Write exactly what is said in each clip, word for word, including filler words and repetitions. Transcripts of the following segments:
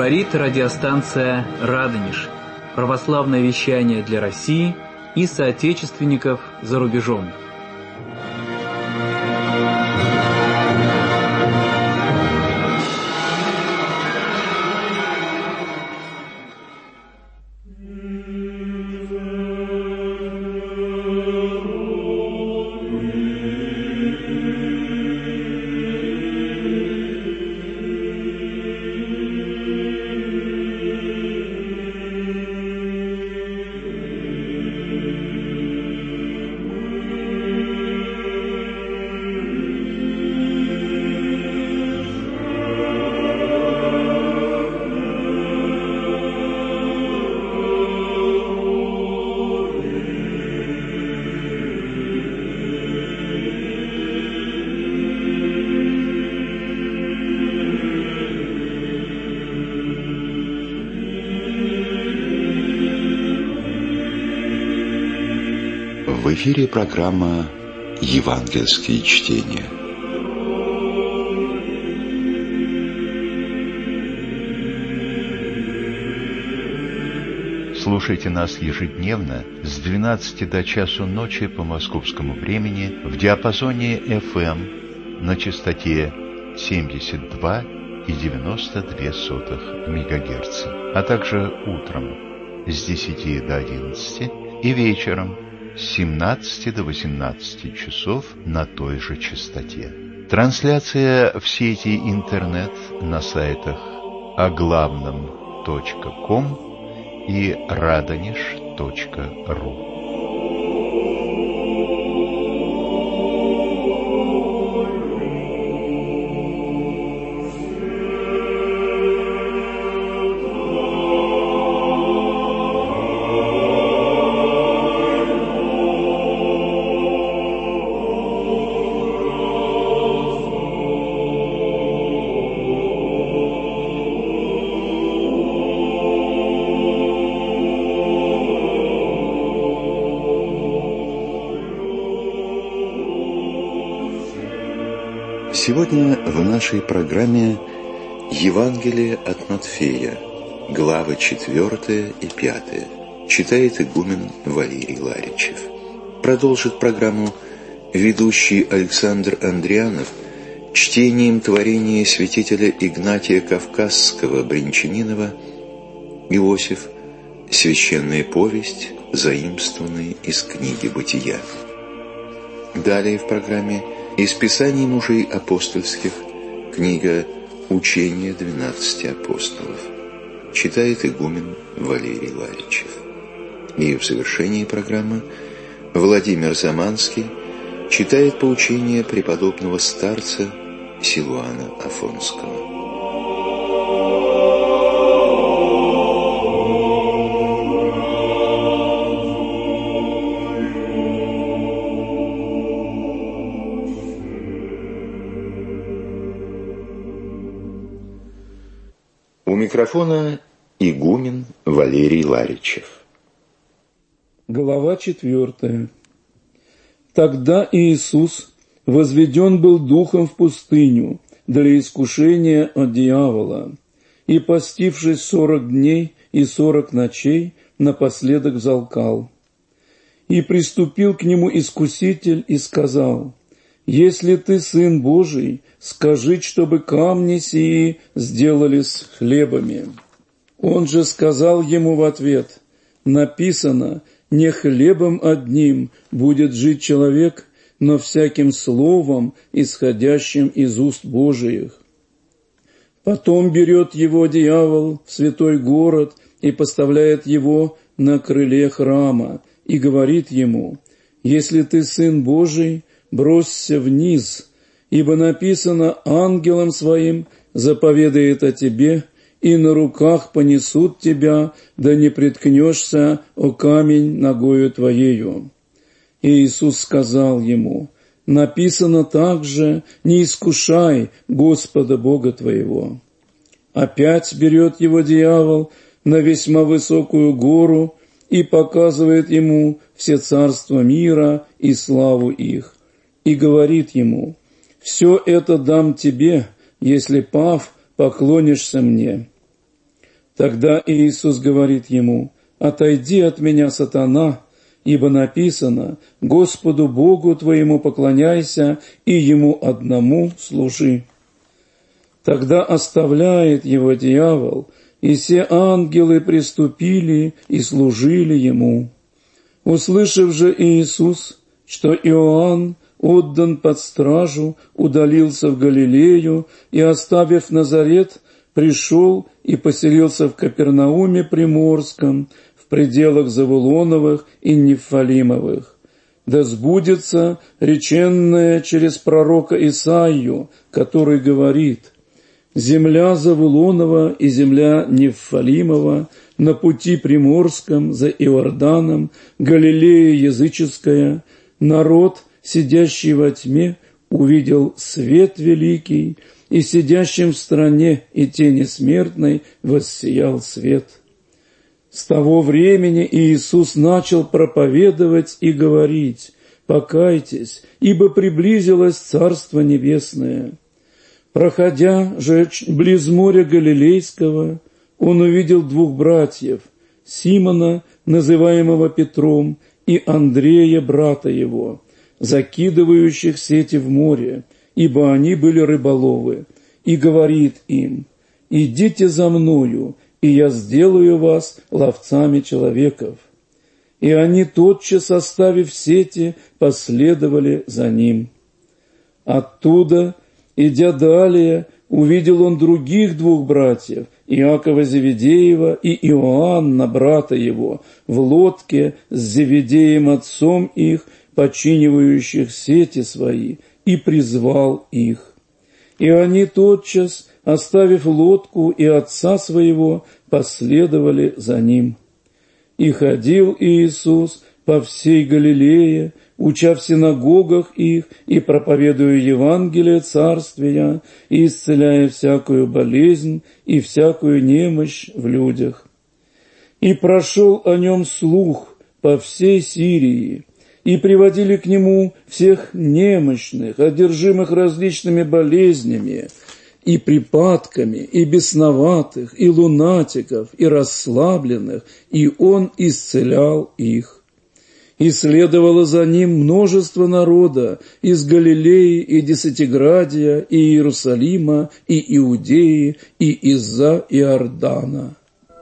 Говорит радиостанция «Радонеж». Православное вещание для России и соотечественников за рубежом. В эфире программа «Евангельские чтения». Слушайте нас ежедневно с двенадцати до часу ночи по московскому времени в диапазоне эф эм на частоте семьдесят два и девяносто две сотых мегагерца, а также утром с десяти до одиннадцати и вечером с семнадцати до восемнадцати часов на той же частоте. Трансляция в сети интернет на сайтах оглавном точка ком и радонеж точка ру. Сегодня в нашей программе Евангелие от Матфея, главы четвертая и пятая, читает игумен Валерий Ларичев. Продолжит программу ведущий Александр Андрианов чтением творения святителя Игнатия Кавказского Брянчанинова «Иосиф. Священная повесть, заимствованная из книги Бытия». Далее в программе из Писаний мужей апостольских, книга «Учение двенадцати апостолов», читает игумен Валерий Ларичев. И в завершении программы Владимир Заманский читает поучение преподобного старца Силуана Афонского. У микрофона игумен Валерий Ларичев. Глава четвертая. Тогда Иисус возведен был духом в пустыню для искушения от дьявола, и, постившись сорок дней и сорок ночей, напоследок взалкал. И приступил к нему искуситель и сказал: «Если ты Сын Божий, скажи, чтобы камни сии сделались хлебами». Он же сказал ему в ответ: «Написано, не хлебом одним будет жить человек, но всяким словом, исходящим из уст Божиих». Потом берет его дьявол в святой город и поставляет его на крыле храма и говорит ему: «Если ты Сын Божий, бросься вниз, ибо написано: ангелом своим заповедает о тебе, и на руках понесут тебя, да не приткнешься о камень ногою твоею». И Иисус сказал ему: «Написано также: не искушай Господа Бога твоего». Опять берет его дьявол на весьма высокую гору и показывает ему все царства мира и славу их, и говорит ему: «Все это дам тебе, если, пав, поклонишься мне». Тогда Иисус говорит ему: «Отойди от меня, сатана, ибо написано: Господу Богу твоему поклоняйся и Ему одному служи». Тогда оставляет его дьявол, и все ангелы приступили и служили ему. Услышав же Иисус, что Иоанн отдан под стражу, удалился в Галилею и, оставив Назарет, пришел и поселился в Капернауме Приморском, в пределах Завулоновых и Нефалимовых. Да сбудется реченное через пророка Исаию, который говорит: «Земля Завулонова и земля Нефалимова на пути Приморском за Иорданом, Галилея языческая, народ, сидящий во тьме, увидел свет великий, и сидящим в стране и тени смертной воссиял свет». С того времени Иисус начал проповедовать и говорить: «Покайтесь, ибо приблизилось Царство Небесное». Проходя же близ моря Галилейского, он увидел двух братьев, Симона, называемого Петром, и Андрея, брата его, закидывающих сети в море, ибо они были рыболовы, и говорит им: «Идите за мною, и я сделаю вас ловцами человеков». И они, тотчас оставив сети, последовали за ним. Оттуда, идя далее, увидел он других двух братьев, Иакова Зеведеева и Иоанна, брата его, в лодке с Зеведеем отцом их, починивающих сети свои, и призвал их. И они тотчас, оставив лодку и отца своего, последовали за ним. И ходил Иисус по всей Галилее, уча в синагогах их и проповедуя Евангелие Царствия, и исцеляя всякую болезнь и всякую немощь в людях. И прошел о нем слух по всей Сирии, и приводили к нему всех немощных, одержимых различными болезнями, и припадками, и бесноватых, и лунатиков, и расслабленных, и он исцелял их. И следовало за ним множество народа из Галилеи и Десятиградия, и Иерусалима, и Иудеи, и из-за Иордана.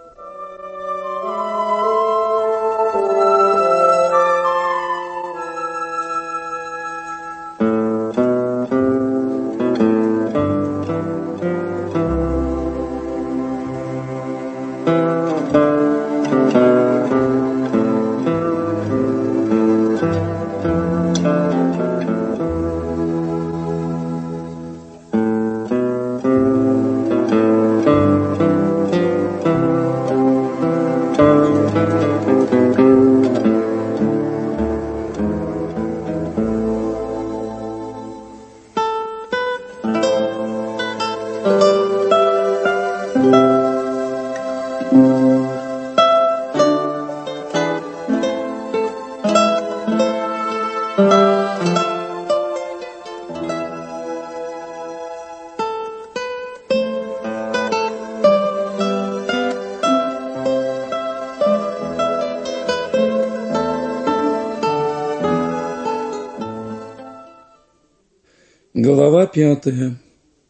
Глава пятая.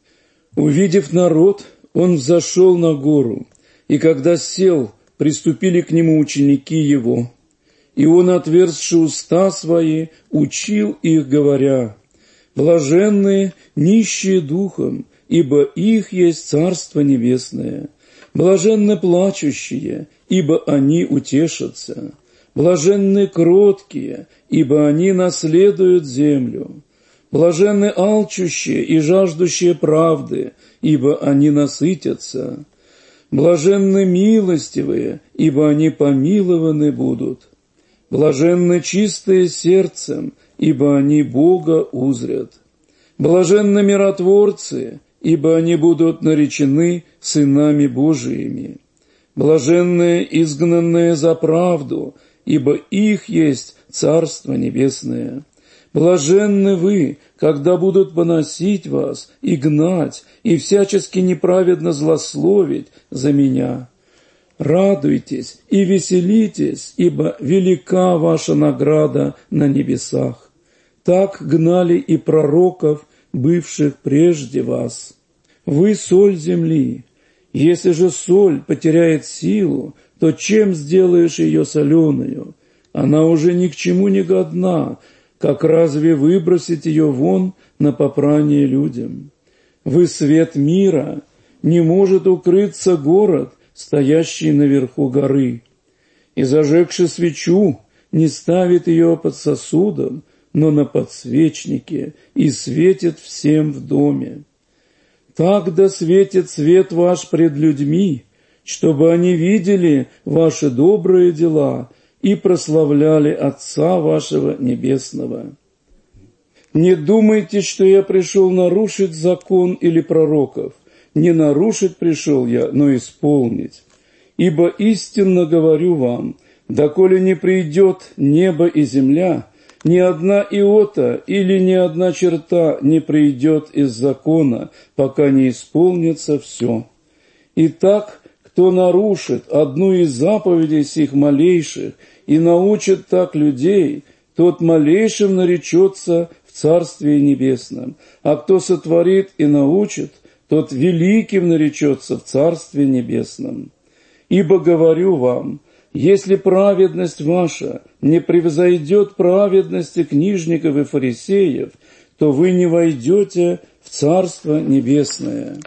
Увидев народ, он взошел на гору, и когда сел, приступили к нему ученики его. И он, отверзши уста свои, учил их, говоря: «Блаженные нищие духом, ибо их есть Царство Небесное. Блаженны плачущие, ибо они утешатся. Блаженны кроткие, ибо они наследуют землю. Блаженны алчущие и жаждущие правды, ибо они насытятся. Блаженны милостивые, ибо они помилованы будут. Блаженны чистые сердцем, ибо они Бога узрят. Блаженны миротворцы, ибо они будут наречены сынами Божиими. Блаженные изгнанные за правду, ибо их есть Царство Небесное. Блаженны вы, когда будут поносить вас и гнать, и всячески неправедно злословить за меня. Радуйтесь и веселитесь, ибо велика ваша награда на небесах. Так гнали и пророков, бывших прежде вас. Вы соль земли. Если же соль потеряет силу, то чем сделаешь ее соленую? Она уже ни к чему не годна, как разве выбросить ее вон на попрание людям? Вы свет мира, не может укрыться город, стоящий наверху горы. И зажегши свечу, не ставит ее под сосудом, но на подсвечнике, и светит всем в доме. Так да светит свет ваш пред людьми, чтобы они видели ваши добрые дела и прославляли Отца вашего Небесного. Не думайте, что я пришел нарушить закон или пророков. Не нарушить пришел я, но исполнить. Ибо истинно говорю вам, доколе не придет небо и земля, ни одна иота или ни одна черта не придет из закона, пока не исполнится все. Итак, кто нарушит одну из заповедей сих малейших и научит так людей, тот малейшим наречется в Царстве Небесном, а кто сотворит и научит, тот великим наречется в Царстве Небесном. Ибо говорю вам, если праведность ваша не превзойдет праведности книжников и фарисеев, то вы не войдете в Царство Небесное.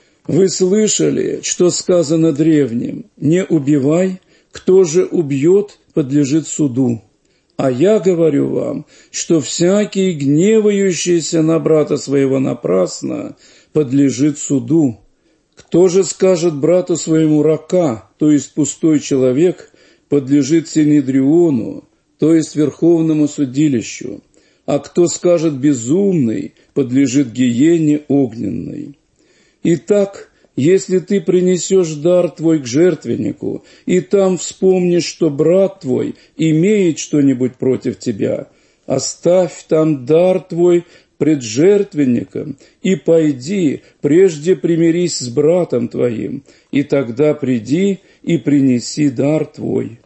Вы слышали, что сказано древним: «Не убивай, кто же убьет, подлежит суду». А я говорю вам, что всякий, гневающийся на брата своего напрасно, подлежит суду. Кто же скажет брату своему рака, то есть пустой человек, подлежит синедриону, то есть верховному судилищу, а кто скажет безумный, подлежит гиене огненной. Итак, если ты принесешь дар твой к жертвеннику, и там вспомнишь, что брат твой имеет что-нибудь против тебя, оставь там дар твой пред жертвенником, и пойди, прежде примирись с братом твоим, и тогда приди и принеси дар твой.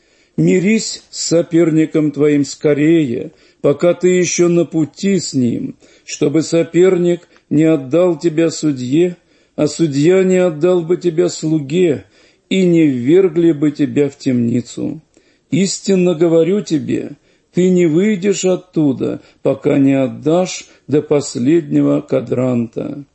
Мирись с соперником твоим скорее, пока ты еще на пути с ним, чтобы соперник не отдал тебя судье, а судья не отдал бы тебя слуге, и не ввергли бы тебя в темницу. Истинно говорю тебе, ты не выйдешь оттуда, пока не отдашь до последнего кадранта.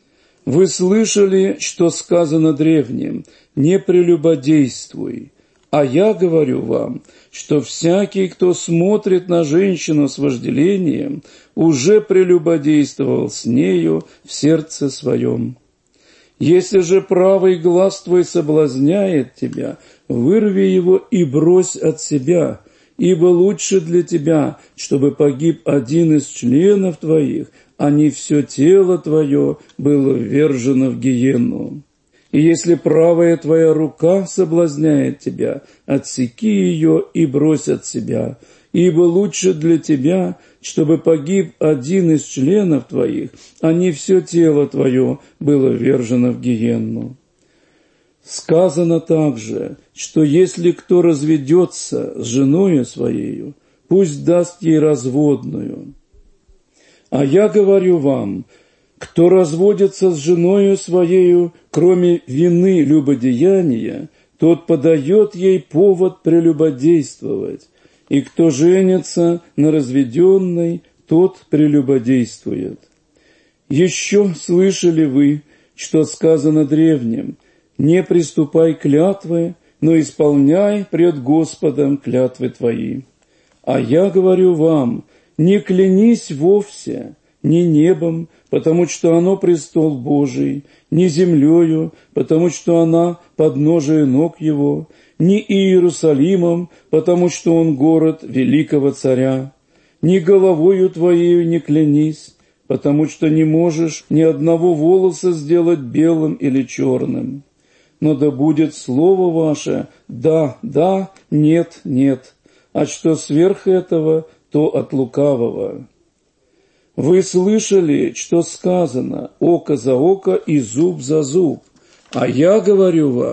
Вы слышали, что сказано древним: «Не прелюбодействуй». А я говорю вам, что всякий, кто смотрит на женщину с вожделением, уже прелюбодействовал с нею в сердце своем. Если же правый глаз твой соблазняет тебя, вырви его и брось от себя, ибо лучше для тебя, чтобы погиб один из членов твоих, а не все тело твое было ввержено в гиенну. И если правая твоя рука соблазняет тебя, отсеки ее и брось от себя, ибо лучше для тебя, чтобы погиб один из членов твоих, а не все тело твое было ввержено в гиенну. Сказано также, что если кто разведется с женою своею, пусть даст ей разводную. А я говорю вам, кто разводится с женою своею, кроме вины любодеяния, тот подает ей повод прелюбодействовать, и кто женится на разведенной, тот прелюбодействует. Еще слышали вы, что сказано древним: «Не приступай клятвы, но исполняй пред Господом клятвы твои». А я говорю вам, не клянись вовсе, ни небом, потому что оно престол Божий, ни землею, потому что она подножие ног его, ни Иерусалимом, потому что он город великого царя, ни головою твоею не клянись, потому что не можешь ни одного волоса сделать белым или черным. Но да будет слово ваше «да, да, нет, нет», а что сверх этого, то от лукавого. Вы слышали, что сказано «око за око и зуб за зуб», а я говорю вам,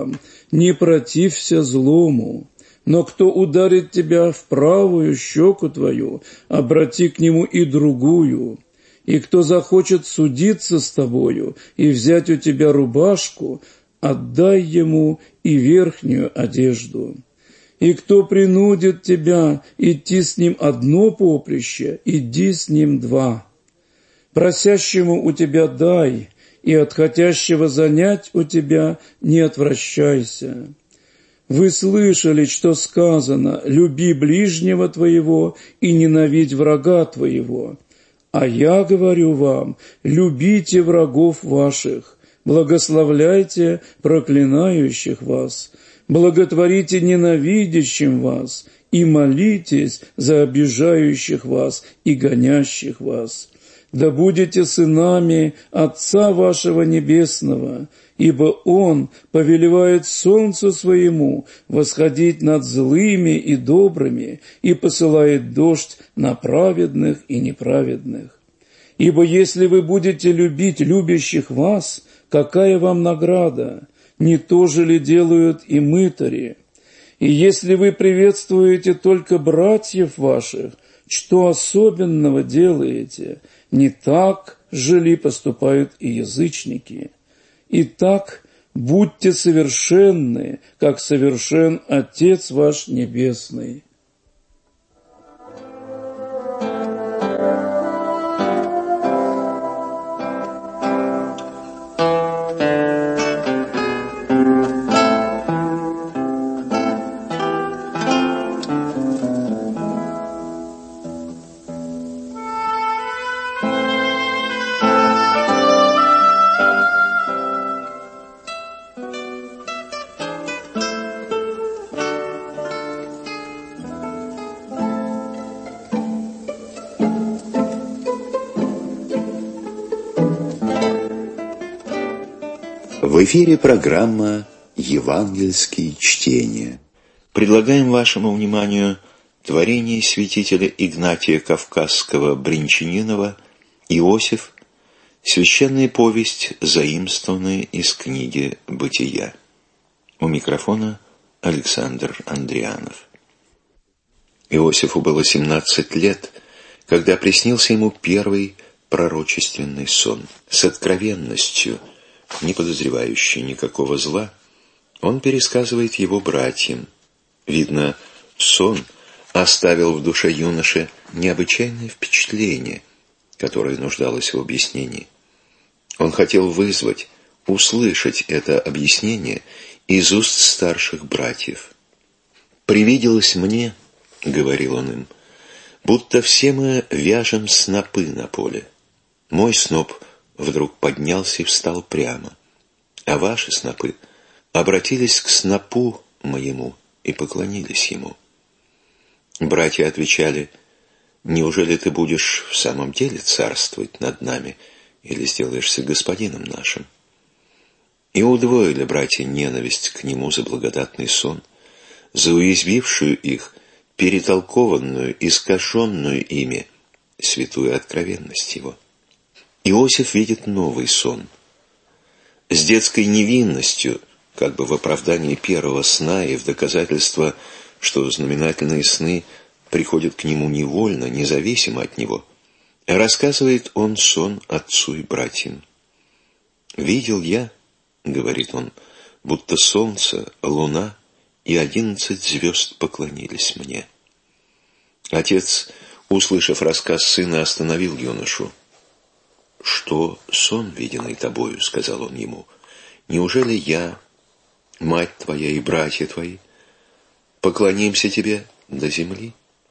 не протився злому. Но кто ударит тебя в правую щеку твою, обрати к нему и другую. И кто захочет судиться с тобою и взять у тебя рубашку, отдай ему и верхнюю одежду. И кто принудит тебя идти с ним одно поприще, иди с ним два. Просящему у тебя дай, и от хотящего занять у тебя не отвращайся. Вы слышали, что сказано: люби ближнего твоего и ненавидь врага твоего. А я говорю вам: любите врагов ваших, благословляйте проклинающих вас, благотворите ненавидящим вас и молитесь за обижающих вас и гонящих вас. Да будете сынами Отца вашего Небесного, ибо Он повелевает солнцу своему восходить над злыми и добрыми и посылает дождь на праведных и неправедных. Ибо если вы будете любить любящих вас, какая вам награда? Не то же ли делают и мытари? И если вы приветствуете только братьев ваших, что особенного делаете? Не так же ли поступают и язычники? Итак, будьте совершенны, как совершен Отец ваш Небесный. В эфире программа «Евангельские чтения». Предлагаем вашему вниманию творение святителя Игнатия Кавказского Бринчанинова «Иосиф. Священная повесть, заимствованная из книги «Бытия». У микрофона Александр Андрианов. Иосифу было семнадцать лет, когда приснился ему первый пророчественный сон. С откровенностью, не подозревающий никакого зла, он пересказывает его братьям. Видно, сон оставил в душе юноши необычайное впечатление, которое нуждалось в объяснении. Он хотел вызвать, услышать это объяснение из уст старших братьев. «Привиделось мне, — говорил он им, — будто все мы вяжем снопы на поле. Мой сноп вдруг поднялся и встал прямо, а ваши снопы обратились к снопу моему и поклонились ему». Братья отвечали: «Неужели ты будешь в самом деле царствовать над нами или сделаешься господином нашим?» И удвоили братья ненависть к нему за благодатный сон, за уязвившую их, перетолкованную, искаженную ими святую откровенность его. Иосиф видит новый сон. С детской невинностью, как бы в оправдании первого сна и в доказательство, что знаменательные сны приходят к нему невольно, независимо от него, рассказывает он сон отцу и братьям. «Видел я, — говорит он, — будто солнце, луна и одиннадцать звезд поклонились мне». Отец, услышав рассказ сына, остановил юношу. «Что сон, виденный тобою, — сказал он ему, — неужели я, мать твоя и братья твои, поклонимся тебе до земли?»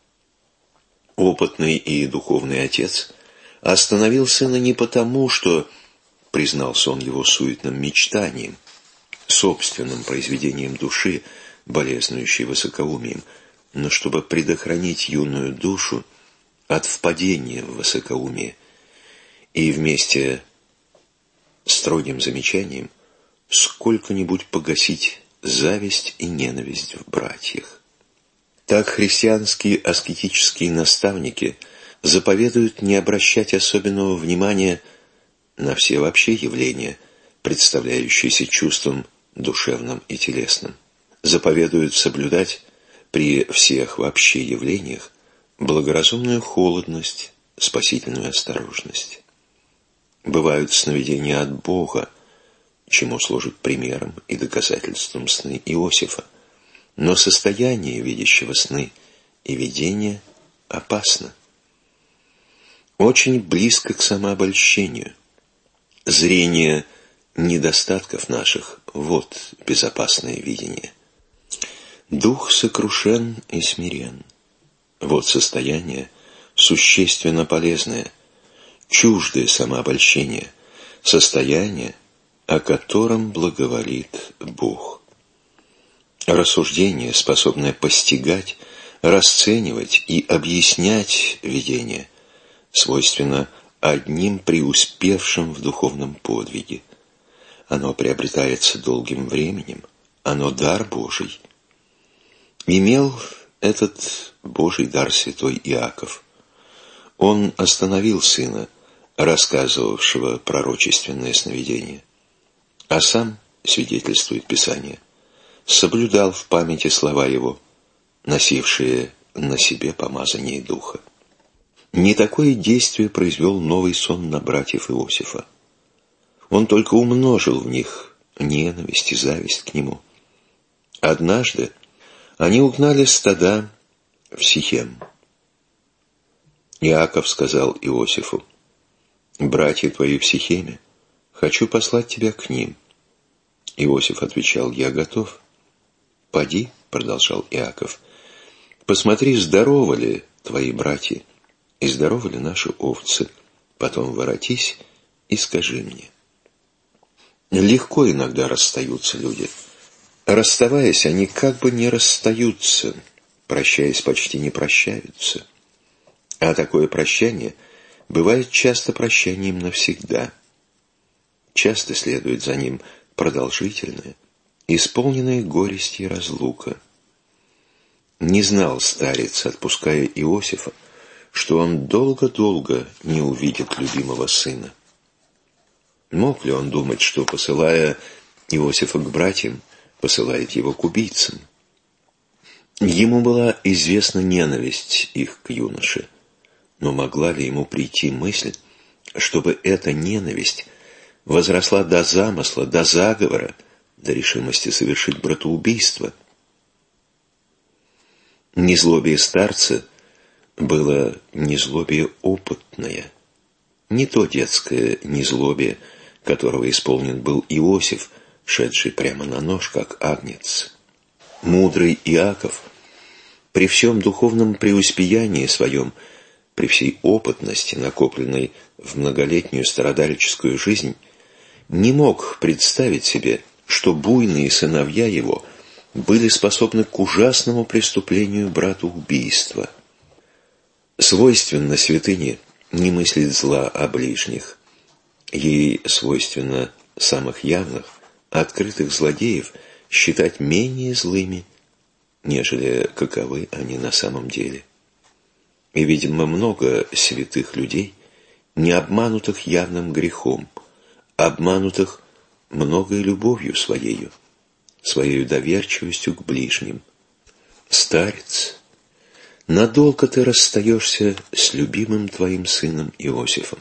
Опытный и духовный отец остановил сына не потому, что признался он его суетным мечтанием, собственным произведением души, болезнующей высокоумием, но чтобы предохранить юную душу от впадения в высокоумие и вместе с строгим замечанием сколько-нибудь погасить зависть и ненависть в братьях. Так христианские аскетические наставники заповедуют не обращать особенного внимания на все вообще явления, представляющиеся чувством душевном и телесном, заповедуют соблюдать при всех вообще явлениях благоразумную холодность, спасительную осторожность. Бывают сновидения от Бога, чему служит примером и доказательством сны Иосифа, но состояние видящего сны и видения опасно. Очень близко к самообольщению. Зрение недостатков наших – вот безопасное видение. Дух сокрушен и смирен. Вот состояние существенно полезное, чуждое самообольщение, состояние, о котором благоволит Бог. Рассуждение, способное постигать, расценивать и объяснять видение, свойственно одним преуспевшим в духовном подвиге. Оно приобретается долгим временем, оно дар Божий. Имел этот Божий дар святой Иаков. Он остановил сына, рассказывавшего пророчественное сновидение, а сам, свидетельствует Писание, соблюдал в памяти слова его, носившие на себе помазание Духа. Не такое действие произвел новый сон на братьев Иосифа. Он только умножил в них ненависть и зависть к нему. Однажды они угнали стада в Сихем. Иаков сказал Иосифу: «Братья твои в Сихеме, хочу послать тебя к ним». Иосиф отвечал: «Я готов». «Поди», — продолжал Иаков, — «посмотри, здоровы ли твои братья, и здоровы ли наши овцы, потом воротись и скажи мне». Легко иногда расстаются люди. Расставаясь, они как бы не расстаются, прощаясь, почти не прощаются. А такое прощание бывает часто прощанием навсегда. Часто следует за ним продолжительная, исполненная горести и разлука. Не знал старец, отпуская Иосифа, что он долго-долго не увидит любимого сына. Мог ли он думать, что, посылая Иосифа к братьям, посылает его к убийцам? Ему была известна ненависть их к юноше, но могла ли ему прийти мысль, чтобы эта ненависть возросла до замысла, до заговора, до решимости совершить братоубийство? Незлобие старца было незлобие опытное, не то детское незлобие, которого исполнен был Иосиф, шедший прямо на нож, как агнец. Мудрый Иаков при всем духовном преуспеянии своем, при всей опытности, накопленной в многолетнюю стародальческую жизнь, не мог представить себе, что буйные сыновья его были способны к ужасному преступлению братоубийства. Свойственно святыне не мыслить зла о ближних. Ей свойственно самых явных, открытых злодеев считать менее злыми, нежели каковы они на самом деле. И, видимо, много святых людей, не обманутых явным грехом, обманутых многой любовью своею, своей доверчивостью к ближним. Старец, надолго ты расстаешься с любимым твоим сыном Иосифом.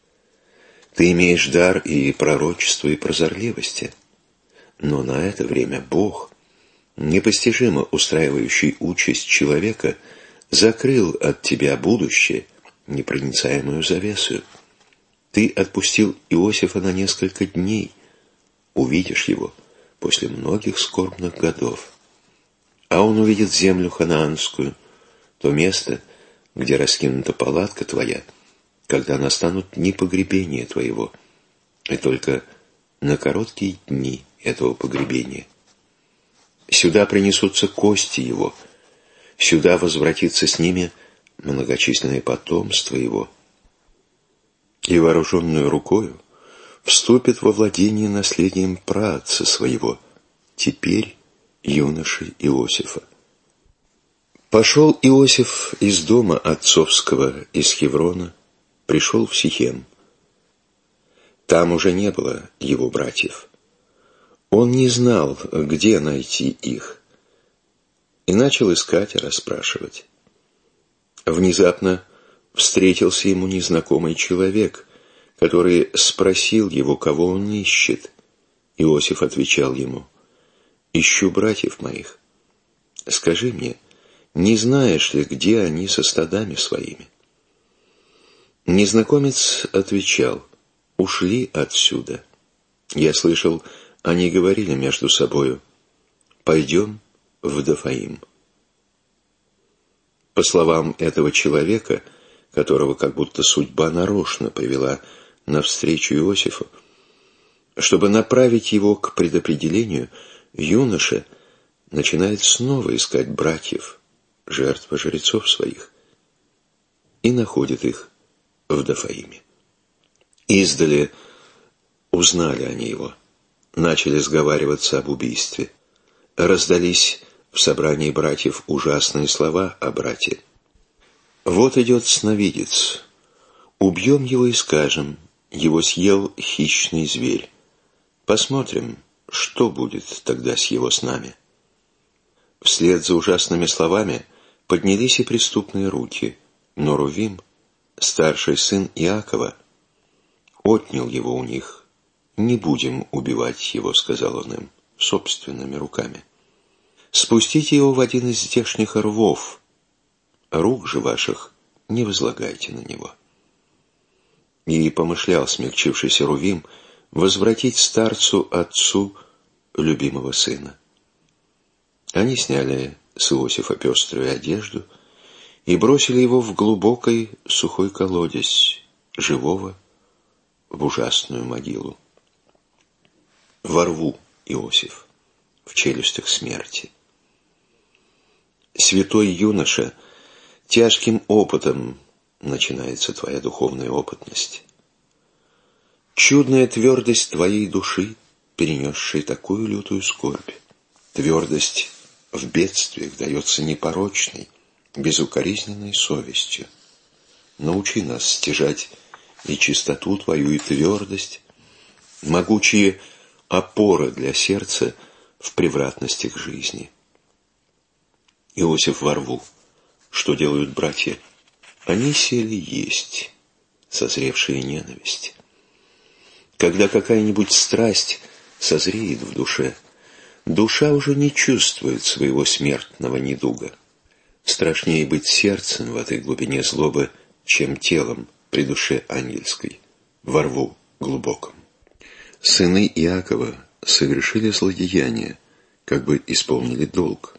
Ты имеешь дар и пророчества, и прозорливости, но на это время Бог, непостижимо устраивающий участь человека, закрыл от тебя будущее непроницаемую завесу. Ты отпустил Иосифа на несколько дней, увидишь его после многих скорбных годов. А он увидит землю ханаанскую, то место, где раскинута палатка твоя, когда настанут дни погребения твоего, и только на короткие дни этого погребения. Сюда принесутся кости его, сюда возвратится с ними многочисленное потомство его, и вооруженную рукою вступит во владение наследием праотца своего, теперь юноши Иосифа. Пошел Иосиф из дома отцовского, из Хеврона, пришел в Сихем. Там уже не было его братьев. Он не знал, где найти их, и начал искать и расспрашивать. Внезапно встретился ему незнакомый человек, который спросил его, кого он ищет. Иосиф отвечал ему: «Ищу братьев моих. Скажи мне, не знаешь ли, где они со стадами своими?» Незнакомец отвечал: «Ушли отсюда. Я слышал, они говорили между собою: пойдем в Дофаим». По словам этого человека, которого как будто судьба нарочно привела навстречу Иосифу, чтобы направить его к предопределению, юноша начинает снова искать братьев, жертвы жрецов своих, и находит их в Дофаиме. Издали узнали они его, начали сговариваться об убийстве. Раздались в собрании братьев ужасные слова о брате. «Вот идет сновидец. Убьем его и скажем: его съел хищный зверь. Посмотрим, что будет тогда с его снами». Вслед за ужасными словами поднялись и преступные руки, но Рувим, старший сын Иакова, отнял его у них. «Не будем убивать его», — сказал он им, — «собственными руками. Спустите его в один из здешних рвов, рук же ваших не возлагайте на него». И помышлял смягчившийся Рувим возвратить старцу отцу любимого сына. Они сняли с Иосифа пеструю одежду и бросили его в глубокий сухой колодец, живого в ужасную могилу. Во рву Иосиф, в челюстях смерти. Святой юноша, тяжким опытом начинается твоя духовная опытность. Чудная твердость твоей души, перенесшей такую лютую скорбь. Твердость в бедствиях дается непорочной, безукоризненной совестью. Научи нас стяжать и чистоту твою, и твердость, могучие опоры для сердца в превратностях жизни. Иосиф во рву. Что делают братья? Они сели есть, созревшая ненависть. Когда какая-нибудь страсть созреет в душе, душа уже не чувствует своего смертного недуга. Страшнее быть сердцем в этой глубине злобы, чем телом при душе ангельской, во рву глубоком. Сыны Иакова совершили злодеяние, как бы исполнили долг.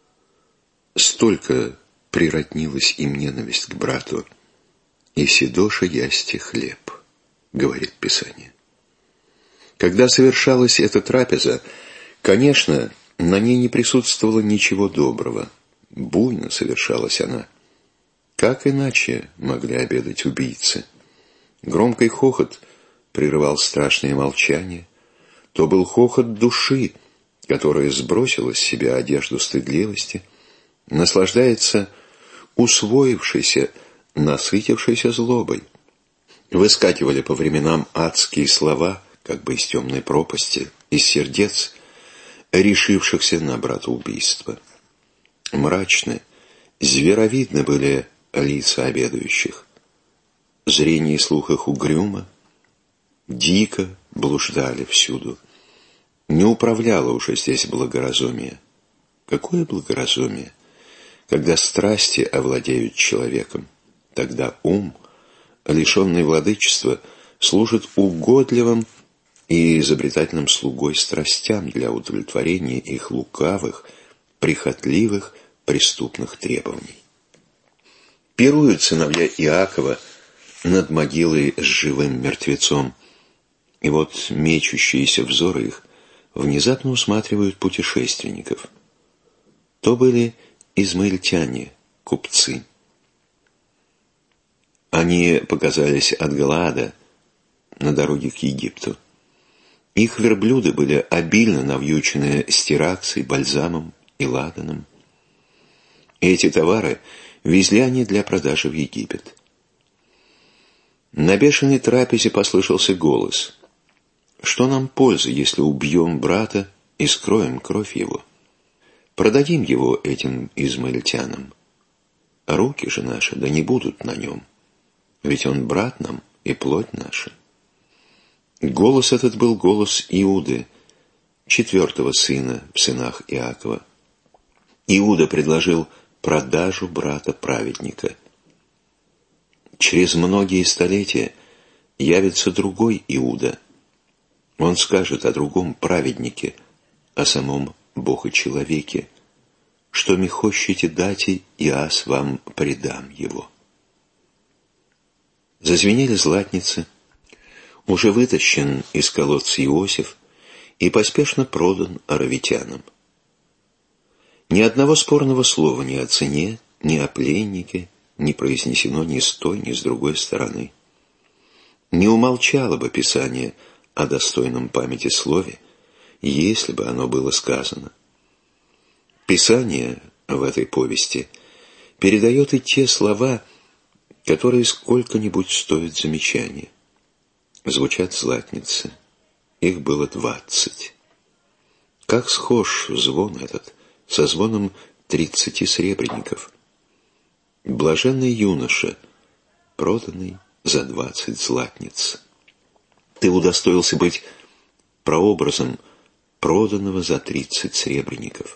Столько природнилась им ненависть к брату, и седоша ясти хлеб, говорит Писание. Когда совершалась эта трапеза, конечно, на ней не присутствовало ничего доброго. Буйно совершалась она. Как иначе могли обедать убийцы? Громкий хохот прерывал страшное молчание. То был хохот души, которая сбросила с себя одежду стыдливости, наслаждается усвоившейся, насытившейся злобой. Выскакивали по временам адские слова, как бы из темной пропасти, из сердец, решившихся на братоубийство. Мрачны, зверовидны были лица обедающих. Зрение и слух их угрюмо, дико блуждали всюду. Не управляло уже здесь благоразумие. Какое благоразумие? Когда страсти овладеют человеком, тогда ум, лишенный владычества, служит угодливым и изобретательным слугой страстям для удовлетворения их лукавых, прихотливых, преступных требований. Пируют сыновья Иакова над могилой с живым мертвецом, и вот мечущиеся взоры их внезапно усматривают путешественников. То были измаильтяне, купцы. Они показались от Галаада на дороге к Египту. Их верблюды были обильно навьючены стираксой, бальзамом и ладаном. Эти товары везли они для продажи в Египет. На бешеной трапезе послышался голос: Что нам пользы, если убьем брата и скроем кровь его? Продадим его этим измаильтянам. А руки же наши да не будут на нем, ведь он брат нам и плоть наша». Голос этот был голос Иуды, четвертого сына в сынах Иакова. Иуда предложил продажу брата-праведника. Через многие столетия явится другой Иуда. Он скажет о другом праведнике, о самом Бога-человеке, что ми хочете дати, и аз вам предам его. Зазвенели златницы, уже вытащен из колодца Иосиф и поспешно продан аравитянам. Ни одного спорного слова ни о цене, ни о пленнике не произнесено ни с той, ни с другой стороны. Не умолчало бы Писание о достойном памяти слове, если бы оно было сказано. Писание в этой повести передает и те слова, которые сколько-нибудь стоят замечания. Звучат златницы. Их было двадцать. Как схож звон этот со звоном тридцати сребреников. Блаженный юноша, проданный за двадцать златниц. Ты удостоился быть прообразом проданного за тридцать сребреников.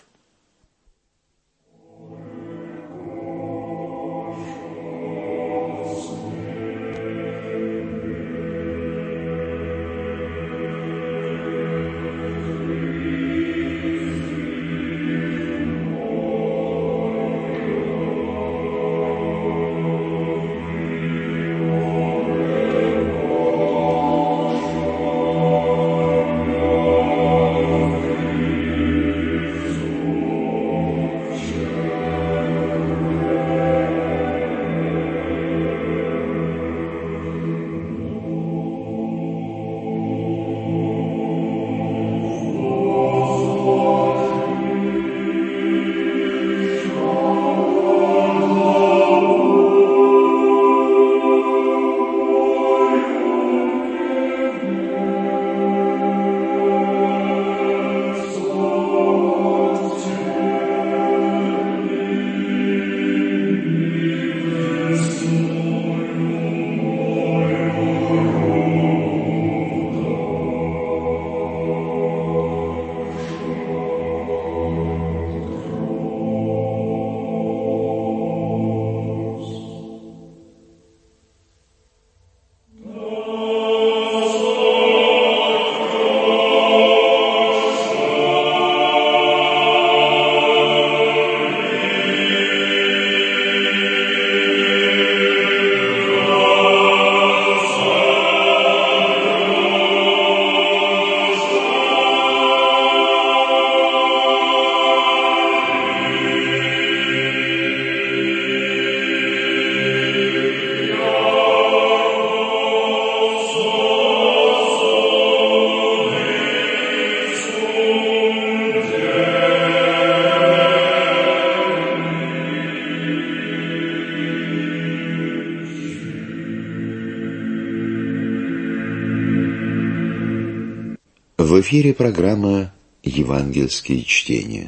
В эфире программа «Евангельские чтения».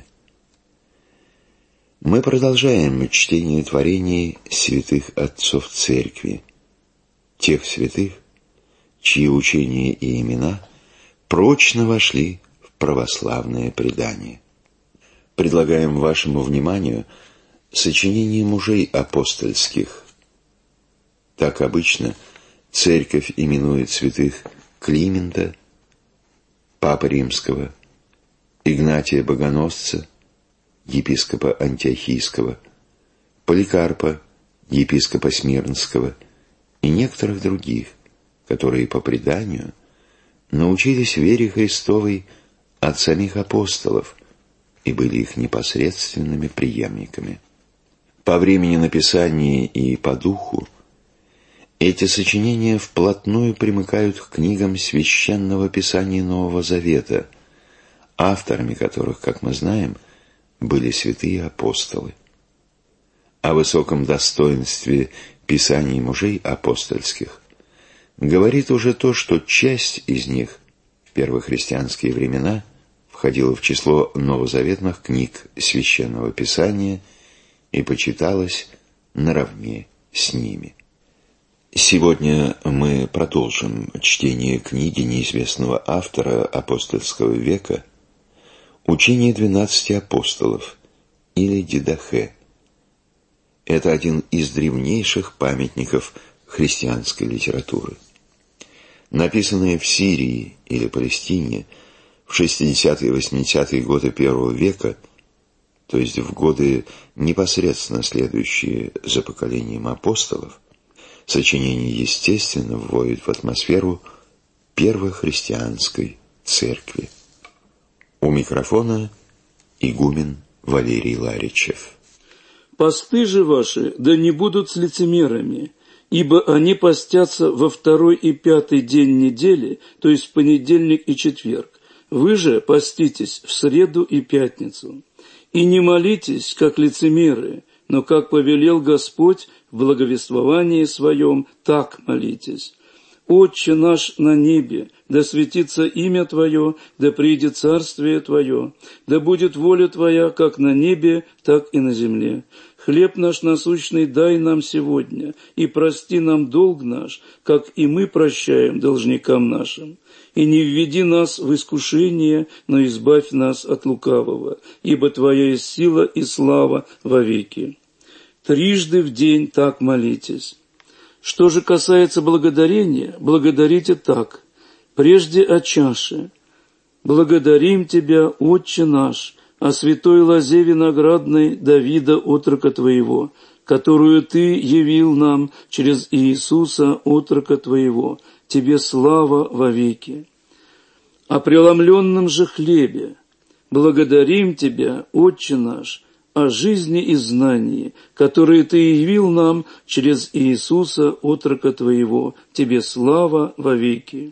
Мы продолжаем чтение творений святых отцов Церкви, тех святых, чьи учения и имена прочно вошли в православное предание. Предлагаем вашему вниманию сочинение мужей апостольских. Так обычно Церковь именует святых Климента, Папы Римского, Игнатия Богоносца, епископа Антиохийского, Поликарпа, епископа Смирнского и некоторых других, которые по преданию научились вере Христовой от самих апостолов и были их непосредственными преемниками. По времени написания и по духу эти сочинения вплотную примыкают к книгам Священного Писания Нового Завета, авторами которых, как мы знаем, были святые апостолы. О высоком достоинстве Писаний мужей апостольских говорит уже то, что часть из них первохристианские времена входила в число новозаветных книг Священного Писания и почиталась наравне с ними. Сегодня мы продолжим чтение книги неизвестного автора апостольского века «Учение двенадцати апостолов» или Дидахе. Это один из древнейших памятников христианской литературы. Написанное в Сирии или Палестине в шестидесятые и восьмидесятые годы первого века, то есть в годы, непосредственно следующие за поколением апостолов, сочинение, естественно, вводит в атмосферу первохристианской церкви. У микрофона игумен Валерий Ларичев. «Посты же ваши да не будут с лицемерами, ибо они постятся во второй и пятый день недели, то есть в понедельник и четверг. Вы же поститесь в среду и пятницу. И не молитесь, как лицемеры, но как повелел Господь в благовествовании своем, так молитесь. Отче наш на небе, да светится имя Твое, да придет царствие Твое, да будет воля Твоя как на небе, так и на земле. Хлеб наш насущный дай нам сегодня, и прости нам долг наш, как и мы прощаем должникам нашим. И не введи нас в искушение, но избавь нас от лукавого, ибо Твоя есть сила и слава вовеки. Трижды в день так молитесь». Что же касается благодарения, благодарите так. Прежде о чаше. Благодарим Тебя, Отче наш, о святой лозе виноградной Давида, отрока Твоего, которую Ты явил нам через Иисуса, отрока Твоего. Тебе слава вовеки. О преломленном же хлебе. Благодарим Тебя, Отче наш, о жизни и знании, которые Ты явил нам через Иисуса, отрока Твоего. Тебе слава вовеки.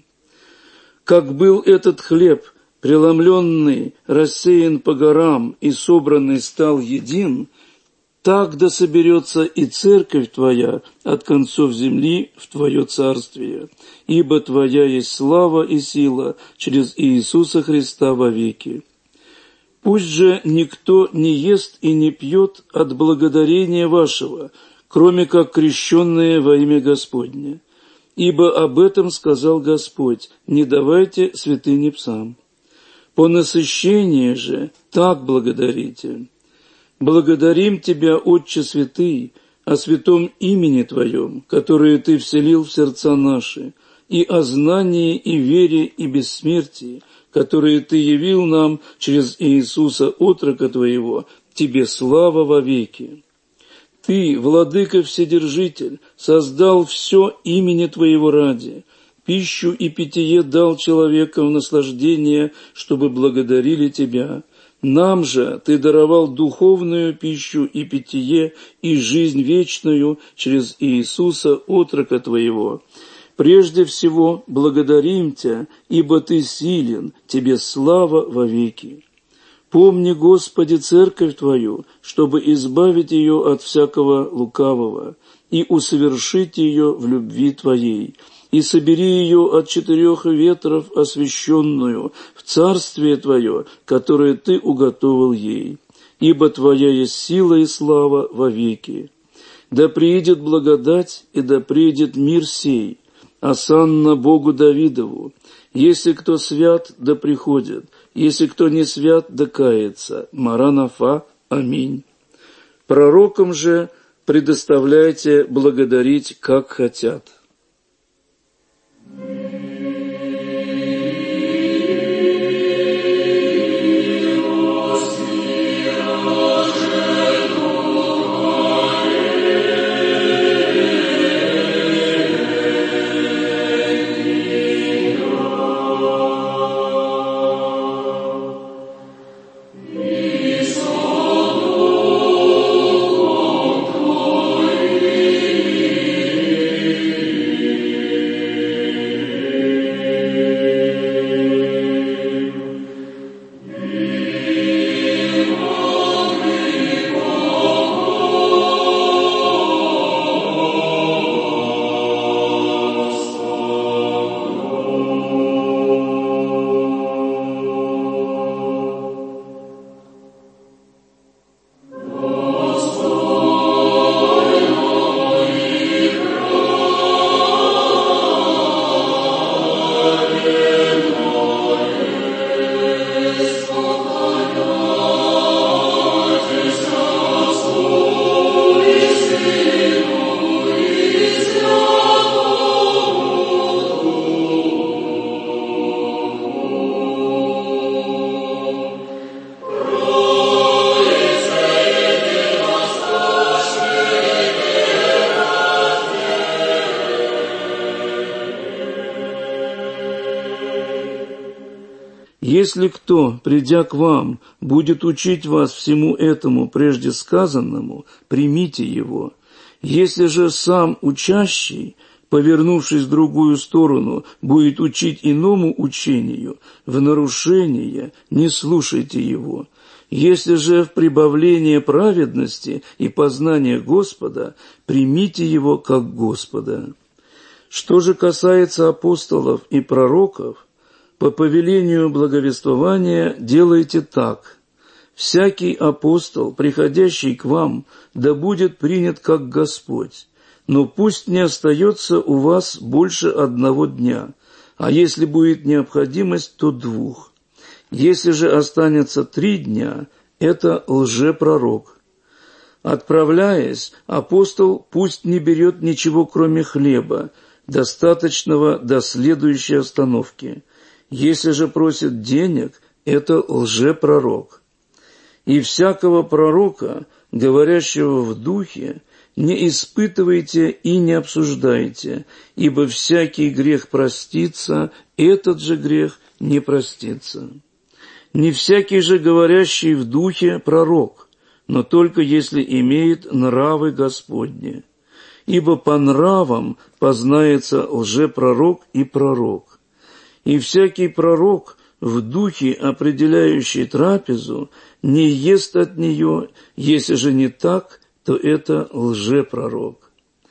Как был этот хлеб, преломленный, рассеян по горам и собранный стал един, так да соберется и церковь Твоя от концов земли в Твое царствие, ибо Твоя есть слава и сила через Иисуса Христа вовеки. Пусть же никто не ест и не пьет от благодарения вашего, кроме как крещенные во имя Господне. Ибо об этом сказал Господь: не давайте святыни псам. По насыщении же так благодарите. Благодарим Тебя, Отче святый, о святом имени Твоем, которое Ты вселил в сердца наши, и о знании и вере и бессмертии, которые Ты явил нам через Иисуса, отрока Твоего. Тебе слава вовеки. Ты, Владыка Вседержитель, создал все имени Твоего ради, пищу и питье дал человекам в наслаждение, чтобы благодарили Тебя. Нам же Ты даровал духовную пищу и питье и жизнь вечную через Иисуса, отрока Твоего. Прежде всего благодарим Тебя, ибо Ты силен, Тебе слава вовеки. Помни, Господи, церковь Твою, чтобы избавить ее от всякого лукавого и усовершить ее в любви Твоей, и собери ее от четырех ветров освященную в царствие Твое, которое Ты уготовил ей, ибо Твоя есть сила и слава вовеки. Да приидет благодать, и да приидет мир сей, осанна Богу Давидову. Если кто свят, да приходит, если кто не свят, да кается. Маранафа. Аминь. Пророкам же предоставляйте благодарить, как хотят. Если кто, придя к вам, будет учить вас всему этому прежде сказанному, примите его. Если же сам учащий, повернувшись в другую сторону, будет учить иному учению, в нарушение не слушайте его. Если же в прибавление праведности и познания Господа, примите его как Господа. Что же касается апостолов и пророков, по повелению благовествования делайте так. Всякий апостол, приходящий к вам, да будет принят как Господь, но пусть не остается у вас больше одного дня, а если будет необходимость, то двух. Если же останется три дня, это лжепророк. Отправляясь, апостол пусть не берет ничего, кроме хлеба, достаточного до следующей остановки. Если же просит денег, это лжепророк. И всякого пророка, говорящего в духе, не испытывайте и не обсуждайте, ибо всякий грех простится, этот же грех не простится. Не всякий же говорящий в духе пророк, но только если имеет нравы Господни. Ибо по нравам познается лжепророк и пророк. И всякий пророк, в духе определяющий трапезу, не ест от нее, если же не так, то это лжепророк.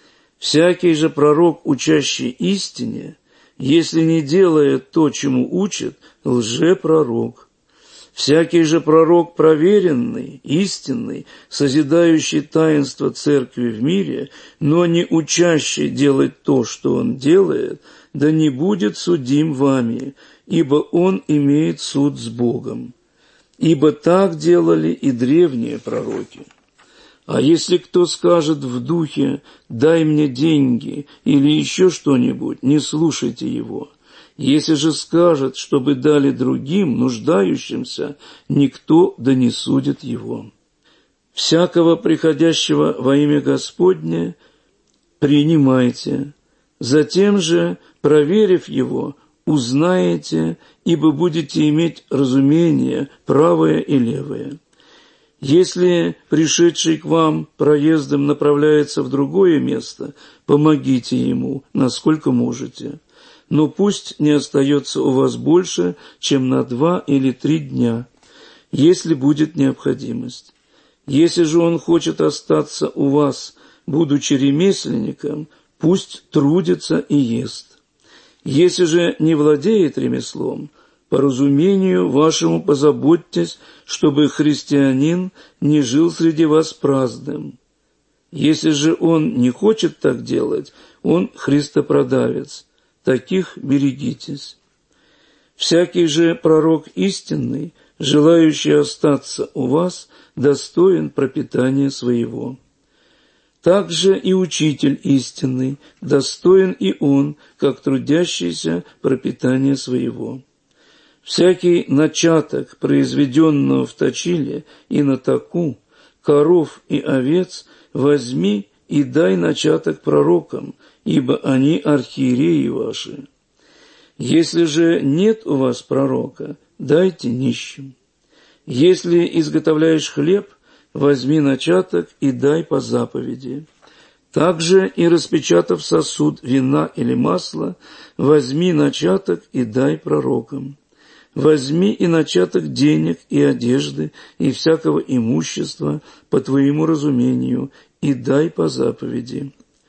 Всякий же пророк, учащий истине, если не делает то, чему учит, лжепророк. Всякий же пророк проверенный, истинный, созидающий таинство церкви в мире, но не учащий делать то, что он делает, да не будет судим вами, ибо он имеет суд с Богом. Ибо так делали и древние пророки. А если кто скажет в духе «дай мне деньги» или еще что-нибудь, не слушайте его. Если же скажет, чтобы дали другим, нуждающимся, никто да не судит его. Всякого приходящего во имя Господне принимайте, затем же, проверив его, узнаете, ибо будете иметь разумение правое и левое. Если пришедший к вам проездом направляется в другое место, помогите ему, насколько можете. Но пусть не остается у вас больше, чем на два или три дня, если будет необходимость. Если же он хочет остаться у вас, будучи ремесленником, пусть трудится и ест. Если же не владеет ремеслом, по разумению вашему позаботьтесь, чтобы христианин не жил среди вас праздным. Если же он не хочет так делать, он христопродавец. Таких берегитесь. Всякий же пророк истинный, желающий остаться у вас, достоин пропитания своего. Также и учитель истинный, достоин и он, как трудящийся пропитания своего. Всякий начаток, произведенного в точиле и на таку, коров и овец, возьми и дай начаток пророкам, ибо они архиереи ваши. Если же нет у вас пророка, дайте нищим. Если изготовляешь хлеб, возьми начаток и дай по заповеди. Также и распечатав сосуд вина или масла, возьми начаток и дай пророкам. Возьми и начаток денег и одежды и всякого имущества по твоему разумению и дай по заповеди.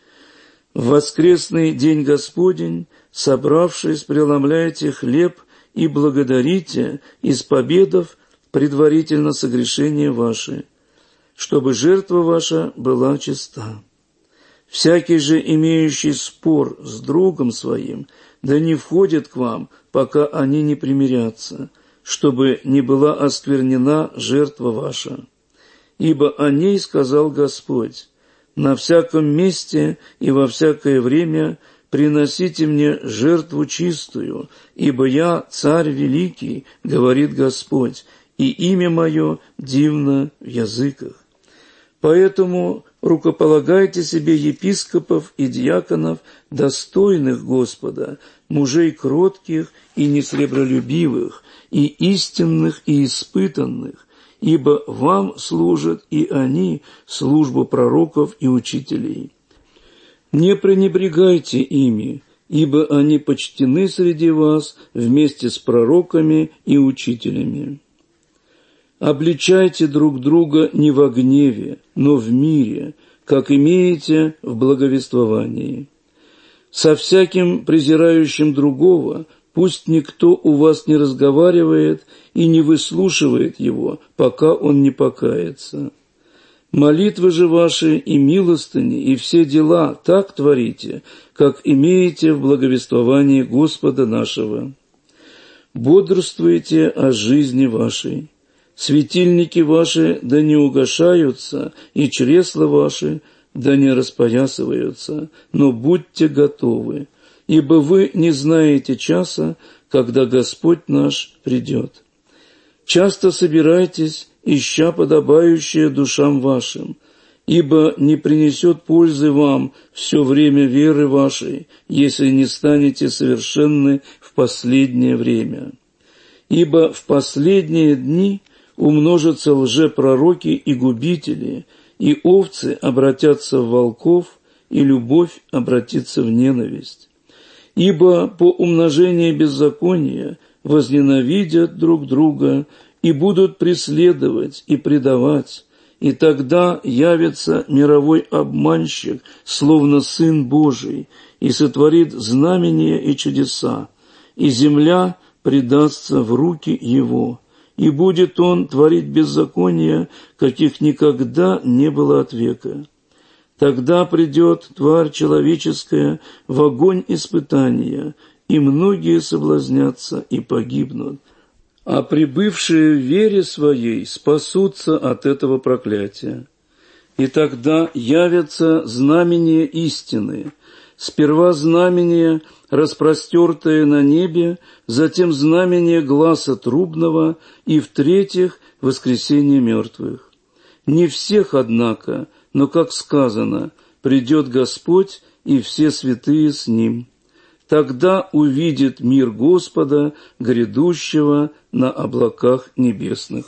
В воскресный день Господень, собравшись, преломляйте хлеб и благодарите, исповедав предварительно согрешения ваши, чтобы жертва ваша была чиста. Всякий же, имеющий спор с другом своим, да не входит к вам, пока они не примирятся, чтобы не была осквернена жертва ваша. Ибо о ней сказал Господь: на всяком месте и во всякое время приносите мне жертву чистую, ибо я царь великий, говорит Господь, и имя мое дивно в языках. Поэтому рукополагайте себе епископов и диаконов, достойных Господа, мужей кротких и несребролюбивых, и истинных, и испытанных, ибо вам служат и они службу пророков и учителей. Не пренебрегайте ими, ибо они почтены среди вас вместе с пророками и учителями. Обличайте друг друга не во гневе, но в мире, как имеете в благовествовании. Со всяким презирающим другого пусть никто у вас не разговаривает и не выслушивает его, пока он не покается. Молитвы же ваши и милостыни, и все дела так творите, как имеете в благовествовании Господа нашего. Бодрствуйте о жизни вашей. Светильники ваши да не угашаются, и чресла ваши да не распоясываются, но будьте готовы, ибо вы не знаете часа, когда Господь наш придет. Часто собирайтесь, ища подобающее душам вашим, ибо не принесет пользы вам все время веры вашей, если не станете совершенны в последнее время. Ибо в последние дни умножатся лжепророки и губители, и овцы обратятся в волков, и любовь обратится в ненависть. Ибо по умножении беззакония возненавидят друг друга и будут преследовать и предавать, и тогда явится мировой обманщик, словно Сын Божий, и сотворит знамения и чудеса, и земля предастся в руки его, и будет он творить беззакония, каких никогда не было от века. Тогда придет тварь человеческая в огонь испытания, и многие соблазнятся и погибнут, а прибывшие в вере своей спасутся от этого проклятия. И тогда явятся знамения истины, сперва знамение, распростертое на небе, затем знамение гласа трубного, и в-третьих, воскресение мертвых. Не всех, однако, но, как сказано, придет Господь, и все святые с Ним. Тогда увидит мир Господа, грядущего на облаках небесных.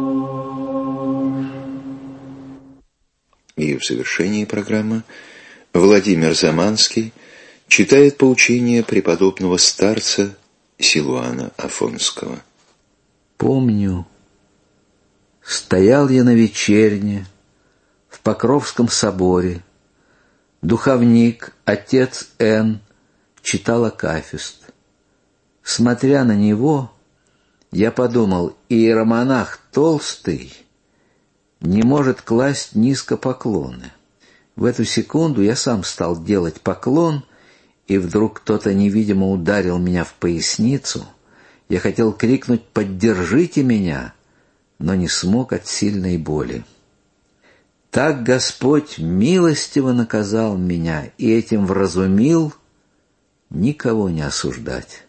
И в завершении программы Владимир Заманский читает поучение преподобного старца Силуана Афонского. Помню, стоял я на вечерне в Покровском соборе. Духовник, отец Н., читал акафист. Смотря на него, я подумал, иеромонах толстый не может класть низко поклоны. В эту секунду я сам стал делать поклон, и вдруг кто-то невидимо ударил меня в поясницу. Я хотел крикнуть «Поддержите меня!», но не смог от сильной боли. Так Господь милостиво наказал меня и этим вразумил никого не осуждать.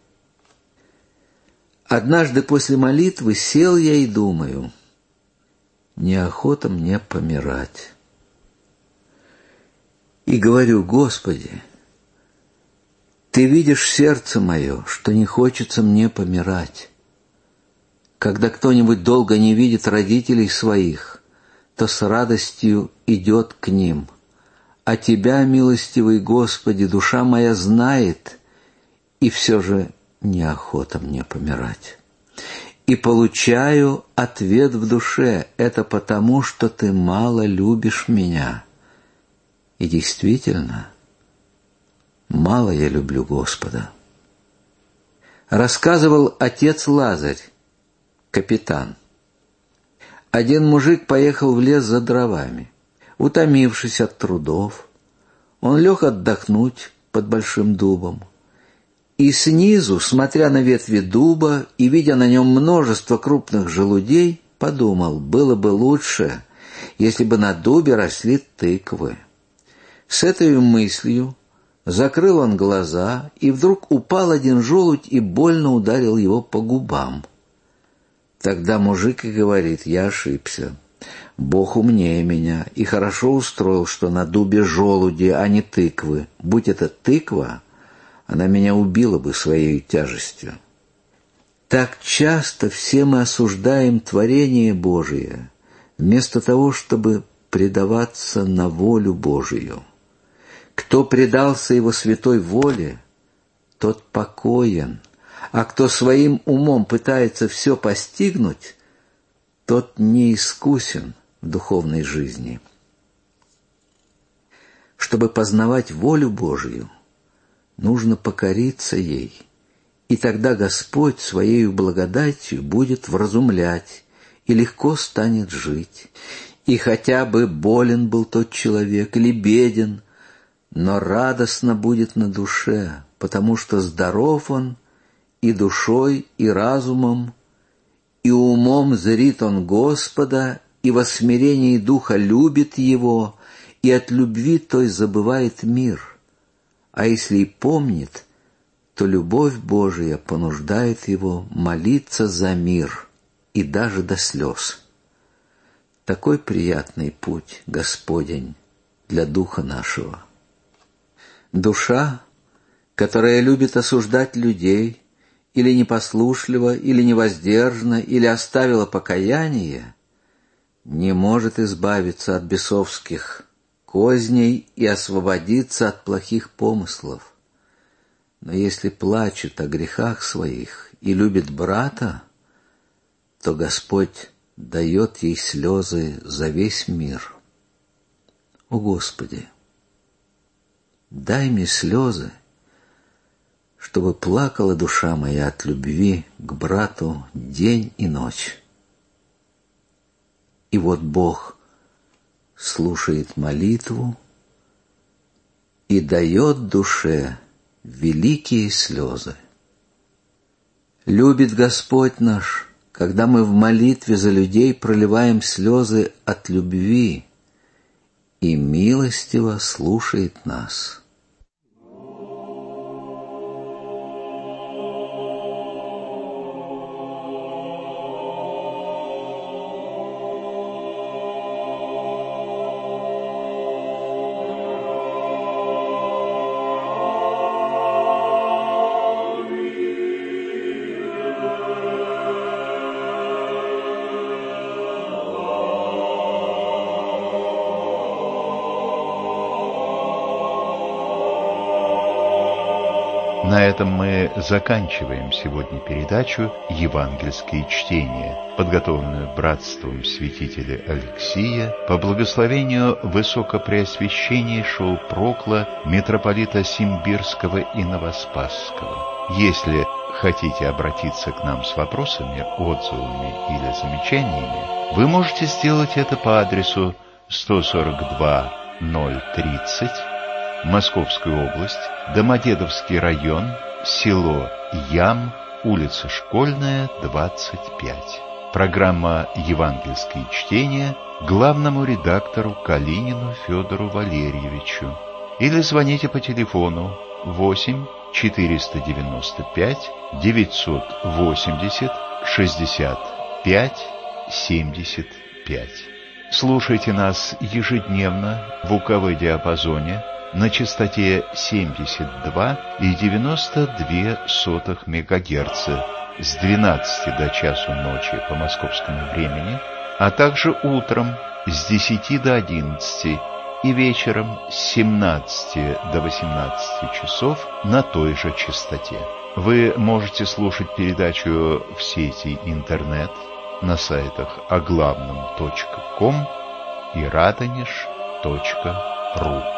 Однажды после молитвы сел я и думаю, неохота мне помирать. И говорю, Господи, Ты видишь сердце мое, что не хочется мне помирать. Когда кто-нибудь долго не видит родителей своих, то с радостью идет к ним. А Тебя, милостивый Господи, душа моя знает, и все же неохота мне помирать. И получаю ответ в душе, это потому, что Ты мало любишь меня. И действительно, мало я люблю Господа. Рассказывал отец Лазарь, капитан. Один мужик поехал в лес за дровами. Утомившись от трудов, он лег отдохнуть под большим дубом. И снизу, смотря на ветви дуба и видя на нем множество крупных желудей, подумал, было бы лучше, если бы на дубе росли тыквы. С этой мыслью закрыл он глаза, и вдруг упал один желудь и больно ударил его по губам. Тогда мужик и говорит, я ошибся. Бог умнее меня и хорошо устроил, что на дубе желуди, а не тыквы. Будь это тыква, она меня убила бы своей тяжестью. Так часто все мы осуждаем творение Божие, вместо того, чтобы предаваться на волю Божию. Кто предался Его святой воле, тот покоен, а кто своим умом пытается все постигнуть, тот неискусен в духовной жизни. Чтобы познавать волю Божию, нужно покориться ей, и тогда Господь Своей благодатью будет вразумлять и легко станет жить. И хотя бы болен был тот человек или беден, но радостно будет на душе, потому что здоров он и душой, и разумом, и умом зрит он Господа, и во смирении духа любит Его, и от любви той забывает мир. А если и помнит, то любовь Божия понуждает его молиться за мир и даже до слез. Такой приятный путь, Господень, для духа нашего. Душа, которая любит осуждать людей, или непослушлива, или невоздержана, или оставила покаяние, не может избавиться от бесовских козней и освободиться от плохих помыслов. Но если плачет о грехах своих и любит брата, то Господь дает ей слезы за весь мир. О Господи! Дай мне слезы, чтобы плакала душа моя от любви к брату день и ночь. И вот Бог слушает молитву и дает душе великие слезы. Любит Господь наш, когда мы в молитве за людей проливаем слезы от любви, и милостиво слушает нас. На этом мы заканчиваем сегодня передачу «Евангельские чтения», подготовленную братством святителя Алексия по благословению Высокопреосвященнейшего Прокла митрополита Симбирского и Новоспасского. Если хотите обратиться к нам с вопросами, отзывами или замечаниями, вы можете сделать это по адресу сто сорок два ноль тридцать, Московская область, Домодедовский район, село Ям, улица Школьная, двадцать пять. Программа «Евангельские чтения» главному редактору Калинину Федору Валерьевичу. Или звоните по телефону восемь четыреста девяносто пять девятьсот восемьдесят шестьдесят пять семьдесят пять. Слушайте нас ежедневно в У Ка В-диапазоне на частоте семьдесят два и девяносто две сотых мегагерца с двенадцати до часу ночи по московскому времени, а также утром с десяти до одиннадцати и вечером с семнадцати до восемнадцати часов на той же частоте. Вы можете слушать передачу в сети интернет на сайтах о главном точка ком и радонеж точка ру.